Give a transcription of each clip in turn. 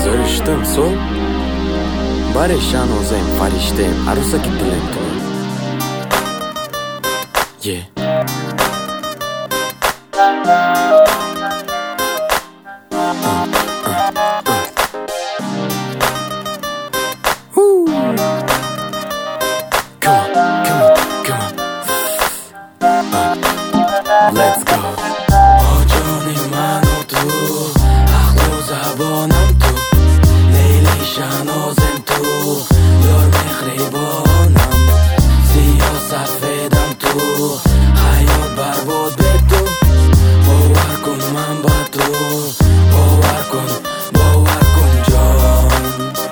گذاشتم صبح برشان وزیم فرشتیم عروسا که دلم تو Let's go جانی من و تو عقل و زبانم تو لیلی شنازم تو یار مهربانم سیاه سفیدم تو حیات برباد به تو باور کن من با تو باور کن جان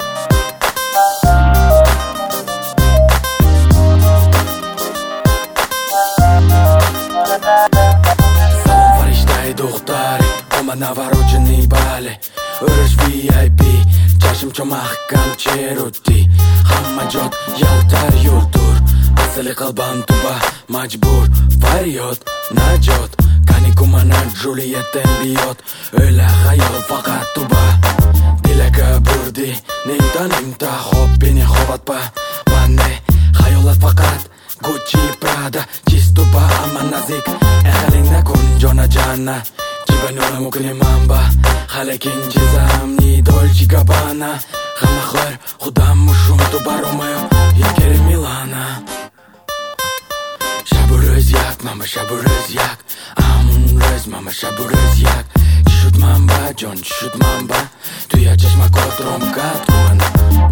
دختری اومد نوارجنی بله ارش VIP چشم چو محکم چه رودی همه جات یلتر یول دور اصل قلبم تو با مجبور فریاد نجات کنی که من جولیتم بیاد öyle خیال فقط تو با دلکه بردی نیمتا خواب بینی خوابت با بنده خیالت فقط گوچی پرادا چیز تو با اما نزدیک اخلین نکن جانا جانا جیبنو مکنی من با خلک این چیزم نی دولچی گابانا خم خور خودم مشوم تو بارومایو یکری میلانا شب و روز یک ماما شب و روز یک همون روز ماما شب و روز یک چی شد من با جان چی شد من با توی چشم کات روم کات کنم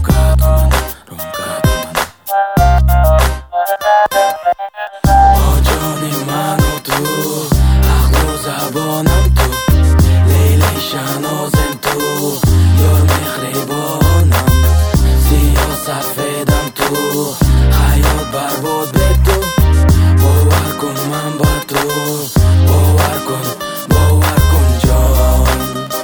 جانی من و تو عقل و زبانم تو لیلی شنازم تو یار مهربانم سیاه سفیدم تو حیات برباد به تو باور کن من با تو باور کن جان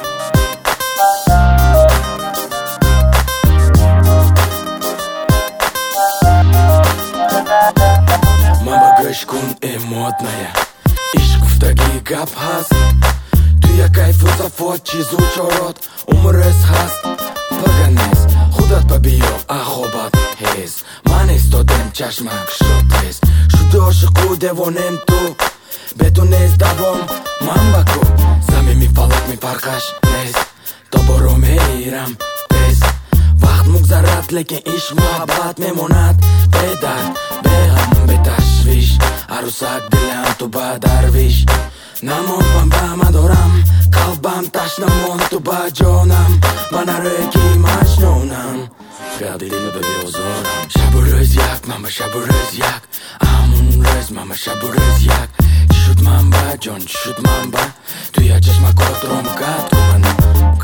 من با گوش کن اموت نیا عشق گفتگی گپ هست توی کیف و صفات چیزو چارات عمرس هست پگه نیست خودت ببیا اخوابت هست من استادم چشمک شد هست شده عاشق و دوانم تو به تو نیست دوام من بکو زمین میفلک میفرقش نیست تا برو میرم پس وقت مگذرد لیکن عشق محبت میموند به درد به غم به تشویش عروسک دلم تو با درویش نمون من دارم قلبم تشنمون تو با جانم من روی کی مجنونم قلبی دل به بیازارم شب و روز یک ماما شب و روز یک همون روز ماما شب و روز یک چی شد من با جان چی شد من با توی چشم کات روم کات کنم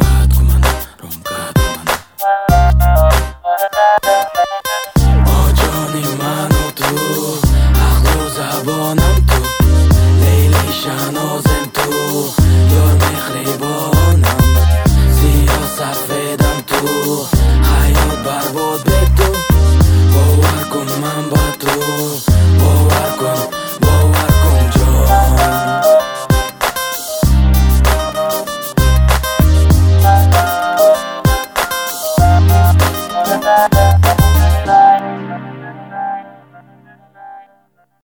جانی من و تو عقل و زبانم تو لیلی شنازم تو یار مهربانم سیاه سفیدم تو حیات برباد به تو باور کن من با تو باور کن